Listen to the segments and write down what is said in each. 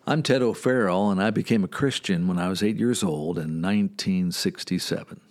I'm Ted O'Farrell, and I became a Christian when I was 8 years old in 1967.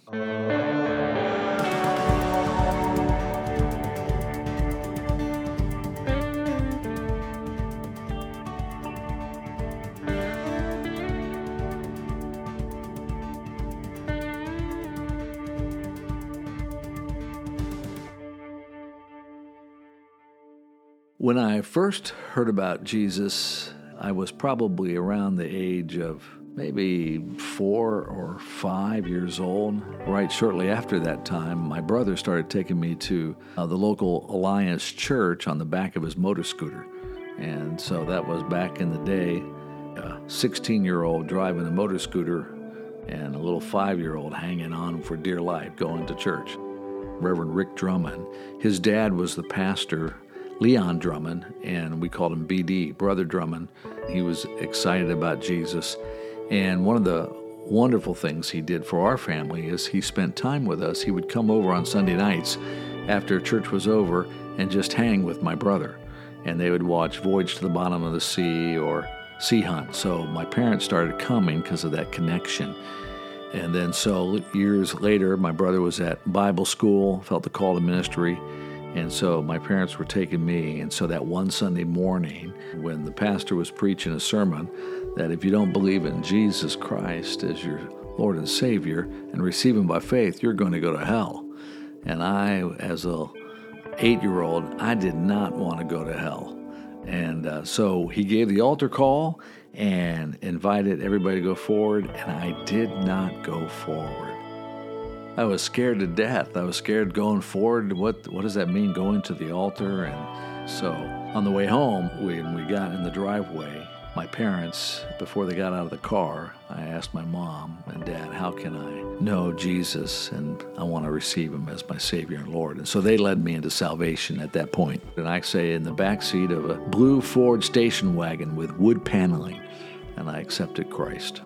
When I first heard about Jesus, I was probably around the age of maybe 4 or 5 years old. Right shortly after that time, my brother started taking me to the local Alliance Church on the back of his motor scooter. And so that was back in the day, a 16-year-old driving a motor scooter and a little 5-year-old hanging on for dear life going to church. Reverend Rick Drummond, his dad was the pastor, Leon Drummond, and we called him BD, Brother Drummond. He was excited about Jesus. And one of the wonderful things he did for our family is he spent time with us. He would come over on Sunday nights after church was over and just hang with my brother. And they would watch Voyage to the Bottom of the Sea or Sea Hunt. So my parents started coming because of that connection. And then so years later, my brother was at Bible school, felt the call to ministry. And so my parents were taking me, and so that one Sunday morning when the pastor was preaching a sermon that if you don't believe in Jesus Christ as your Lord and Savior and receive Him by faith, you're going to go to hell. And I, as a 8-year-old, I did not want to go to hell. And so he gave the altar call and invited everybody to go forward, and I did not go forward. I was scared to death. I was scared going forward. What does that mean, going to the altar? And so on the way home, when we got in the driveway, my parents, before they got out of the car, I asked my mom and dad, how can I know Jesus and I want to receive Him as my Savior and Lord? And so they led me into salvation at that point. And I say in the back seat of a blue Ford station wagon with wood paneling, and I accepted Christ.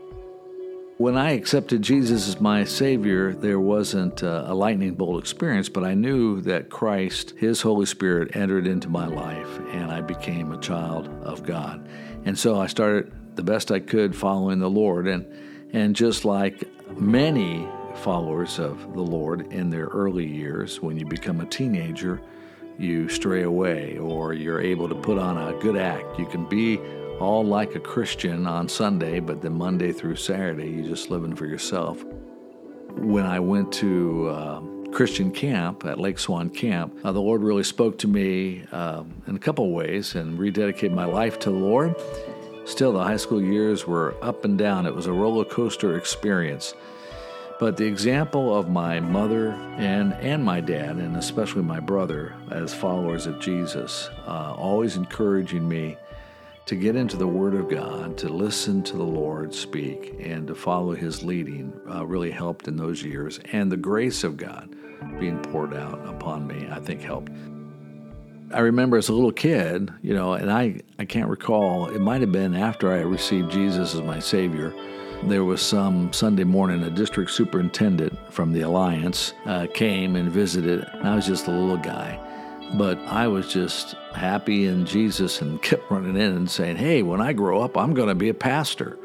When I accepted Jesus as my Savior, there wasn't a lightning bolt experience, but I knew that Christ, His Holy Spirit, entered into my life, and I became a child of God. And so I started the best I could following the Lord, and just like many followers of the Lord in their early years, when you become a teenager, you stray away, or you're able to put on a good act. You can be all like a Christian on Sunday, but then Monday through Saturday, you're just living for yourself. When I went to Christian camp at Lake Swan Camp, the Lord really spoke to me in a couple ways and rededicated my life to the Lord. Still, the high school years were up and down. It was a roller coaster experience. But the example of my mother and my dad, and especially my brother, as followers of Jesus, always encouraging me to get into the Word of God, to listen to the Lord speak, and to follow His leading really helped in those years. And the grace of God being poured out upon me, I think, helped. I remember as a little kid, and I can't recall, it might have been after I received Jesus as my Savior, there was some Sunday morning, a district superintendent from the Alliance came and visited, and I was just a little guy. But I was just happy in Jesus and kept running in and saying, hey, when I grow up, I'm going to be a pastor.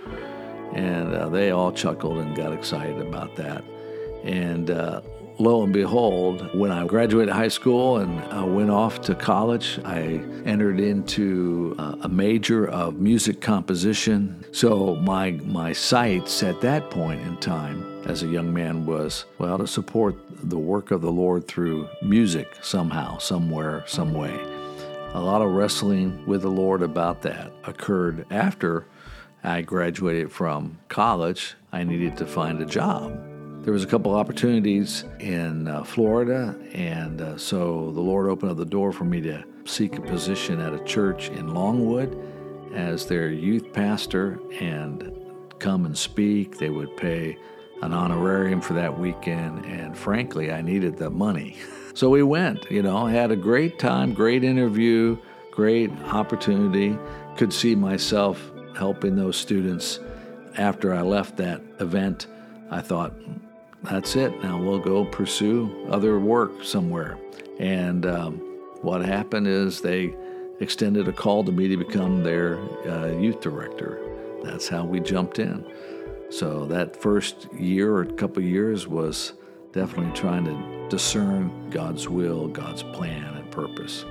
And they all chuckled and got excited about that. And lo and behold, when I graduated high school and went off to college, I entered into a major of music composition. So my sights at that point in time as a young man was, to support the work of the Lord through music somehow, somewhere, some way. A lot of wrestling with the Lord about that occurred after I graduated from college. I needed to find a job. There was a couple opportunities in Florida, and so the Lord opened up the door for me to seek a position at a church in Longwood as their youth pastor and come and speak. They would pay an honorarium for that weekend, and frankly, I needed the money. So we went, had a great time, great interview, great opportunity, could see myself helping those students. After I left that event, I thought, that's it, now we'll go pursue other work somewhere. And what happened is they extended a call to me to become their youth director. That's how we jumped in. So that first year or couple years was definitely trying to discern God's will, God's plan, and purpose.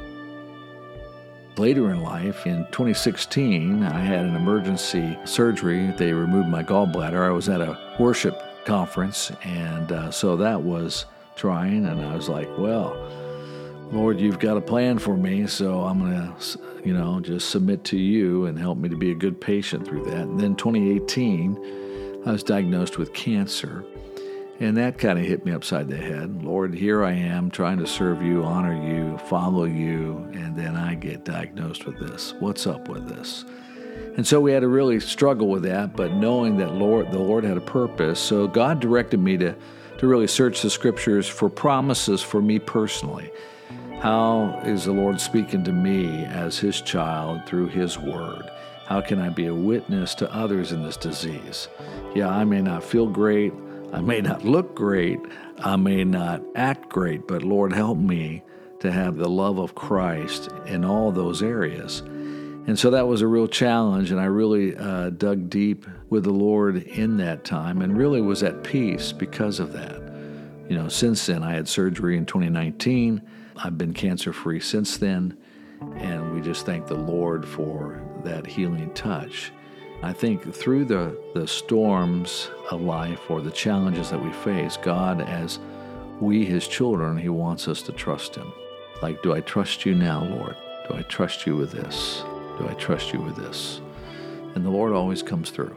Later in life, in 2016, I had an emergency surgery. They removed my gallbladder. I was at a worship conference, and so that was trying, and I was like, well, Lord, you've got a plan for me, so I'm going to, just submit to you and help me to be a good patient through that. And then 2018, I was diagnosed with cancer, and that kind of hit me upside the head. Lord, here I am trying to serve you, honor you, follow you, and then I get diagnosed with this. What's up with this? And so we had to really struggle with that, but knowing that the Lord had a purpose, so God directed me to really search the Scriptures for promises for me personally. How is the Lord speaking to me as His child through His Word? How can I be a witness to others in this disease? Yeah, I may not feel great, I may not look great, I may not act great, but Lord, help me to have the love of Christ in all those areas. And so that was a real challenge, and I really dug deep with the Lord in that time and really was at peace because of that. Since then, I had surgery in 2019. I've been cancer-free since then, and we just thank the Lord for that healing touch. I think through the storms of life or the challenges that we face, God, as we, His children, He wants us to trust Him. Like, do I trust you now, Lord? Do I trust you with this? Do I trust you with this? And the Lord always comes through.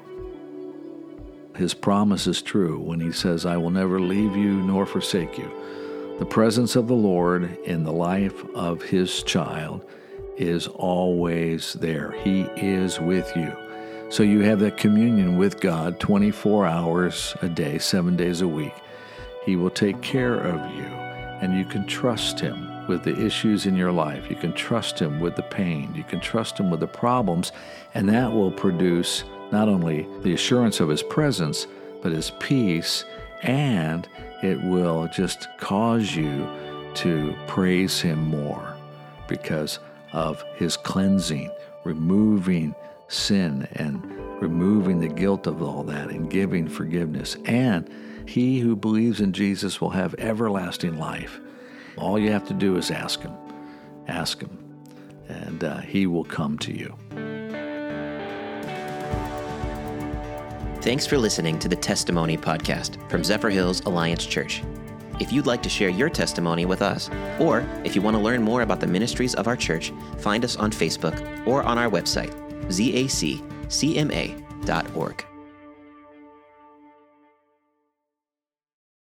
His promise is true when He says, I will never leave you nor forsake you. The presence of the Lord in the life of His child is always there. He is with you. So you have that communion with God 24 hours a day, 7 days a week. He will take care of you, and you can trust Him with the issues in your life. You can trust Him with the pain. You can trust Him with the problems, and that will produce not only the assurance of His presence, but His peace, and it will just cause you to praise Him more because of His cleansing, removing sin and removing the guilt of all that and giving forgiveness. And he who believes in Jesus will have everlasting life. All you have to do is ask Him, and He will come to you. Thanks for listening to the Testimony Podcast from Zephyr Hills Alliance Church. If you'd like to share your testimony with us, or if you want to learn more about the ministries of our church, find us on Facebook or on our website, zaccma.org.